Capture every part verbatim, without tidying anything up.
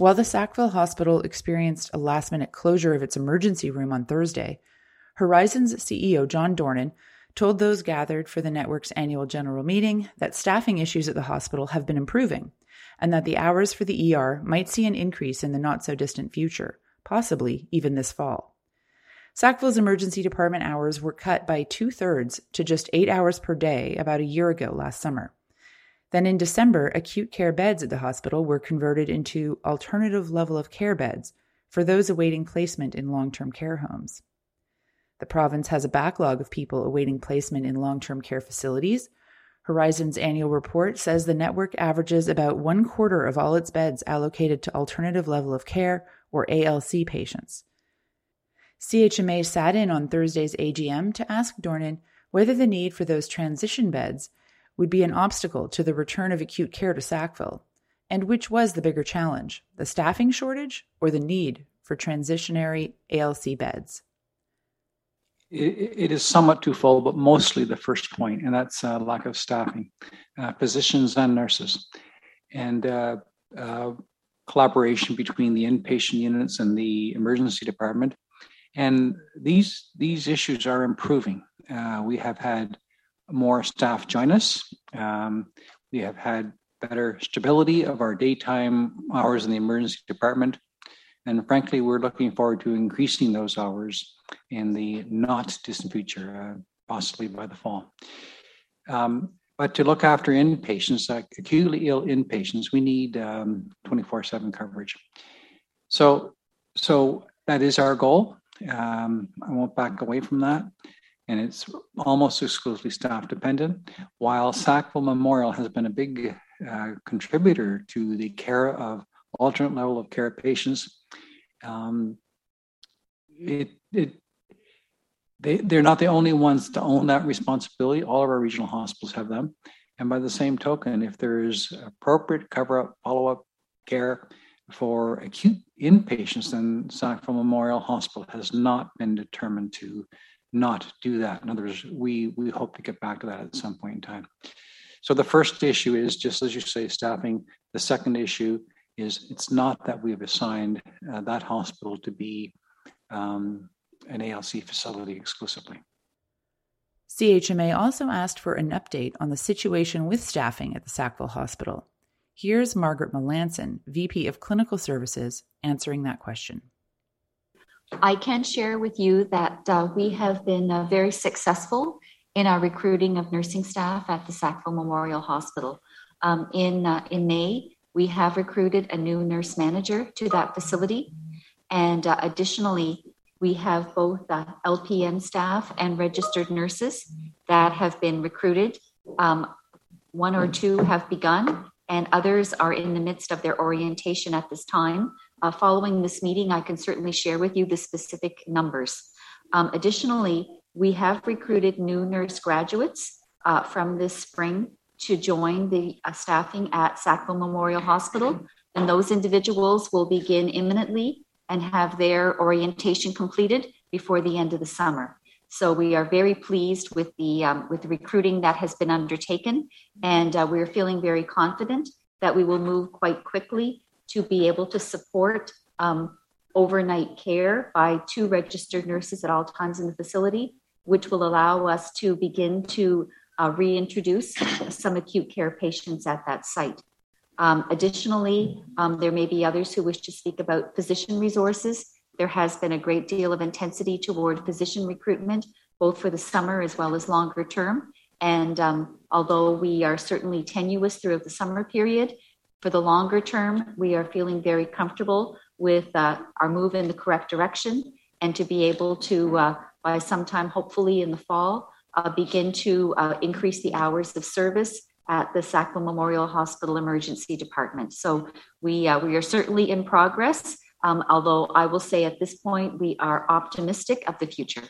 While the Sackville Hospital experienced a last-minute closure of its emergency room on Thursday, Horizon's C E O John Dornan told those gathered for the network's annual general meeting that staffing issues at the hospital have been improving, and that the hours for the E R might see an increase in the not-so-distant future, possibly even this fall. Sackville's emergency department hours were cut by two-thirds to just eight hours per day about a year ago last summer. Then in December, acute care beds at the hospital were converted into alternative level of care beds for those awaiting placement in long-term care homes. The province has a backlog of people awaiting placement in long-term care facilities. Horizon's annual report says the network averages about one quarter of all its beds allocated to alternative level of care, or A L C, patients. C H M A sat in on Thursday's A G M to ask Dornan whether the need for those transition beds would be an obstacle to the return of acute care to Sackville, and which was the bigger challenge, the staffing shortage or the need for transitionary A L C beds. It, it is somewhat twofold, but mostly the first point, and that's uh, lack of staffing, uh, physicians and nurses, and uh, uh, collaboration between the inpatient units and the emergency department. And these these issues are improving. Uh, we have had more staff join us. Um, we have had better stability of our daytime hours in the emergency department. And frankly, we're looking forward to increasing those hours in the not distant future, uh, possibly by the fall. Um, but to look after inpatients, like acutely ill inpatients, we need um, twenty-four seven coverage. So, so that is our goal. Um, I won't back away from that. And it's almost exclusively staff dependent, while Sackville Memorial has been a big uh, contributor to the care of alternate level of care patients. Um, it, it, they, they're not the only ones to own that responsibility. All of our regional hospitals have them. And by the same token, if there's appropriate cover-up, follow-up care for acute inpatients, then Sackville Memorial Hospital has not been determined to not do that. In other words, we, we hope to get back to that at some point in time. So the first issue is, just as you say, staffing. The second issue is it's not that we've assigned uh, that hospital to be um, an A L C facility exclusively. C H M A also asked for an update on the situation with staffing at the Sackville Hospital. Here's Margaret Melanson, V P of Clinical Services, answering that question. I can share with you that uh, we have been uh, very successful in our recruiting of nursing staff at the Sackville Memorial Hospital. Um, in, uh, in May, we have recruited a new nurse manager to that facility. And uh, additionally, we have both uh, L P N staff and registered nurses that have been recruited. Um, one or two have begun, and others are in the midst of their orientation at this time. Uh, following this meeting, I can certainly share with you the specific numbers. Um, additionally, we have recruited new nurse graduates uh, from this spring to join the uh, staffing at Sackville Memorial Hospital, and those individuals will begin imminently and have their orientation completed before the end of the summer. So we are very pleased with the um, with the recruiting that has been undertaken, and uh, we're feeling very confident that we will move quite quickly to be able to support um, overnight care by two registered nurses at all times in the facility, which will allow us to begin to uh, reintroduce some acute care patients at that site. Um, additionally, um, there may be others who wish to speak about physician resources. There has been a great deal of intensity toward physician recruitment, both for the summer as well as longer term. And um, although we are certainly tenuous throughout the summer period, for the longer term, we are feeling very comfortable with uh, our move in the correct direction, and to be able to, uh, by sometime hopefully in the fall, uh, begin to uh, increase the hours of service at the Sackville Memorial Hospital Emergency Department. So we uh, we are certainly in progress, um, although I will say at this point, we are optimistic of the future.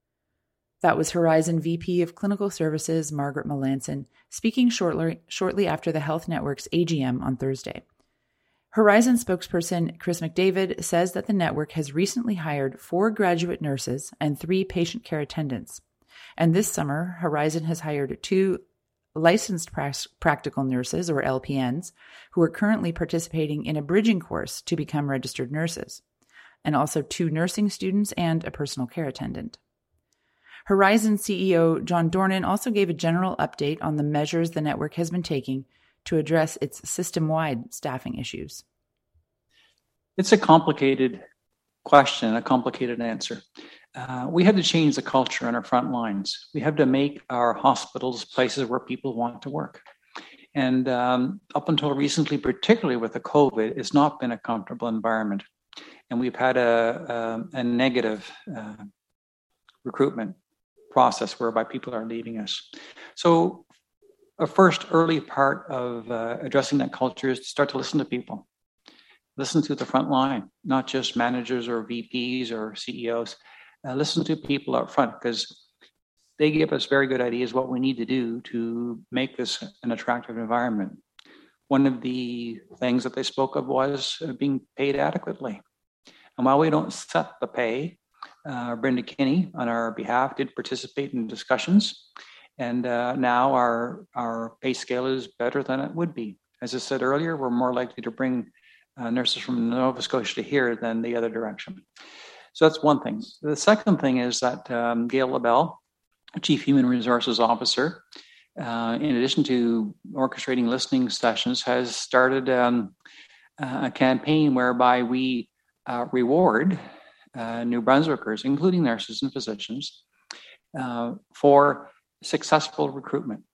That was Horizon V P of Clinical Services, Margaret Melanson, speaking shortly, shortly after the Health Network's A G M on Thursday. Horizon spokesperson Chris McDavid says that the network has recently hired four graduate nurses and three patient care attendants. And this summer, Horizon has hired two licensed pra- practical nurses, or L P Ns, who are currently participating in a bridging course to become registered nurses, and also two nursing students and a personal care attendant. Horizon C E O John Dornan also gave a general update on the measures the network has been taking to address its system-wide staffing issues. It's a complicated question, a complicated answer. Uh, we have to change the culture on our front lines. We have to make our hospitals places where people want to work. And um, up until recently, particularly with the COVID, it's not been a comfortable environment. And we've had a, a, a negative uh, recruitment process whereby people are leaving us. So a first early part of uh, addressing that culture is to start to listen to people. Listen to the front line, not just managers or V Ps or C E Os. Uh, listen to people up front, because they give us very good ideas what we need to do to make this an attractive environment. One of the things that they spoke of was uh, being paid adequately. And while we don't set the pay, uh, Brenda Kinney on our behalf did participate in discussions. And uh, now our, our pay scale is better than it would be. As I said earlier, we're more likely to bring uh, nurses from Nova Scotia to here than the other direction. So that's one thing. The second thing is that um, Gail LaBelle, Chief Human Resources Officer, uh, in addition to orchestrating listening sessions, has started um, a campaign whereby we uh, reward uh, New Brunswickers, including nurses and physicians, uh, for successful recruitment.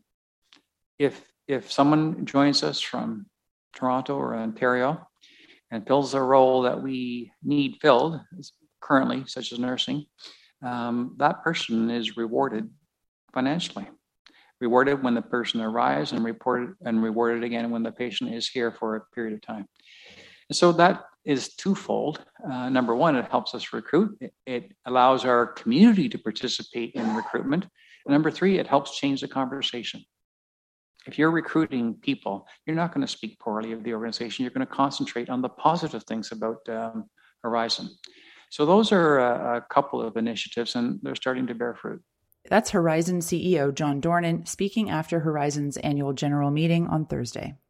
If if someone joins us from Toronto or Ontario and fills a role that we need filled currently, such as nursing, um, that person is rewarded financially. Rewarded when the person arrives, and reported and rewarded again when the patient is here for a period of time. And so that is twofold. Uh, number one, it helps us recruit. It, it allows our community to participate in recruitment. And number three, it helps change the conversation. If you're recruiting people, you're not going to speak poorly of the organization. You're going to concentrate on the positive things about um, Horizon. So those are a, a couple of initiatives, and they're starting to bear fruit. That's Horizon C E O John Dornan speaking after Horizon's annual general meeting on Thursday.